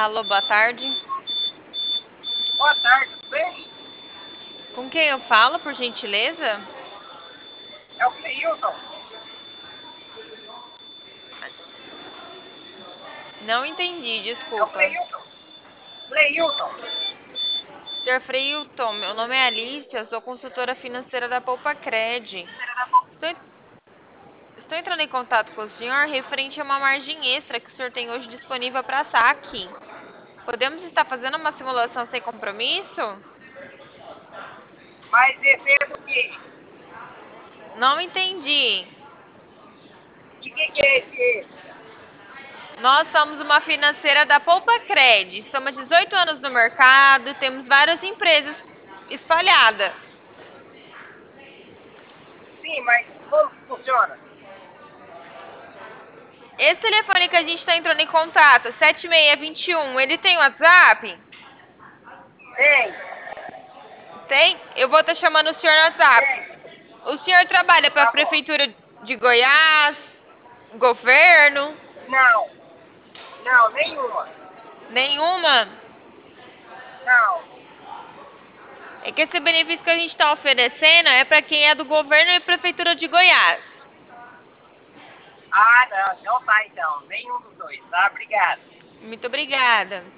Alô, boa tarde. Boa tarde, tudo bem? Com quem eu falo, por gentileza? É o Cleilton. Não entendi, É o desculpa. Cleilton. Cleilton. Senhor Freilton, meu nome é Alice, eu sou consultora financeira da Poupa Cred. Estou, estou entrando em contato com o senhor referente a uma margem extra que o senhor tem hoje disponível para saque. Podemos estar fazendo uma simulação sem compromisso? Mas esse é do quê? Não entendi. De que é esse extra? Nós somos uma financeira da Poupa Cred. Estamos 18 anos no mercado, temos várias empresas espalhadas. Sim, mas como que funciona? Esse telefone que a gente está entrando em contato, 7621, ele tem WhatsApp? Tem, Tem? Eu vou estar chamando o senhor no WhatsApp. tem. O senhor trabalha para a Tá bom. Prefeitura de Goiás? Governo? Não, não, nenhuma. Nenhuma? Não. É que esse benefício que a gente está oferecendo é para quem é do governo e Prefeitura de Goiás. Ah, não, então tá então. Nenhum dos dois, tá? Obrigado. Muito obrigada.